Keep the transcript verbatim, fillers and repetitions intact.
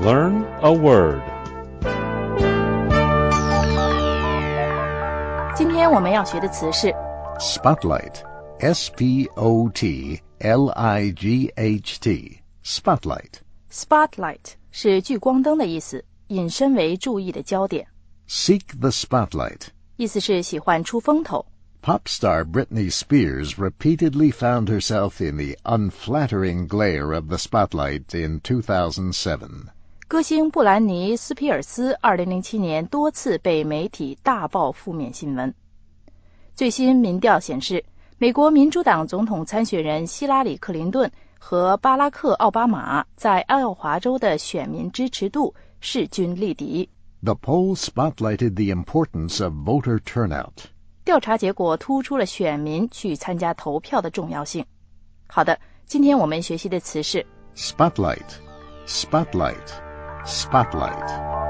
Learn a word. 今天我们要学的词是 Spotlight. S P O T L I G H T. Spotlight. Spotlight 是聚光灯的意思，引申为注意的焦点。 Seek the spotlight. 意思是喜欢出风头。 Pop star Britney Spears repeatedly found herself in the unflattering glare of the spotlight in two thousand seven. 歌星布兰妮·斯皮尔斯二零零七年多次被媒体大爆负面新闻。最新民调显示，美国民主党总统参选人希拉里·克林顿和巴拉克·奥巴马在爱奥华州的选民支持度势均力敌。 The poll spotlighted the importance of voter turnout. 调查结果突出了选民去参加投票的重要性。好的，今天我们学习的词是 Spotlight. Spotlight. Spotlight.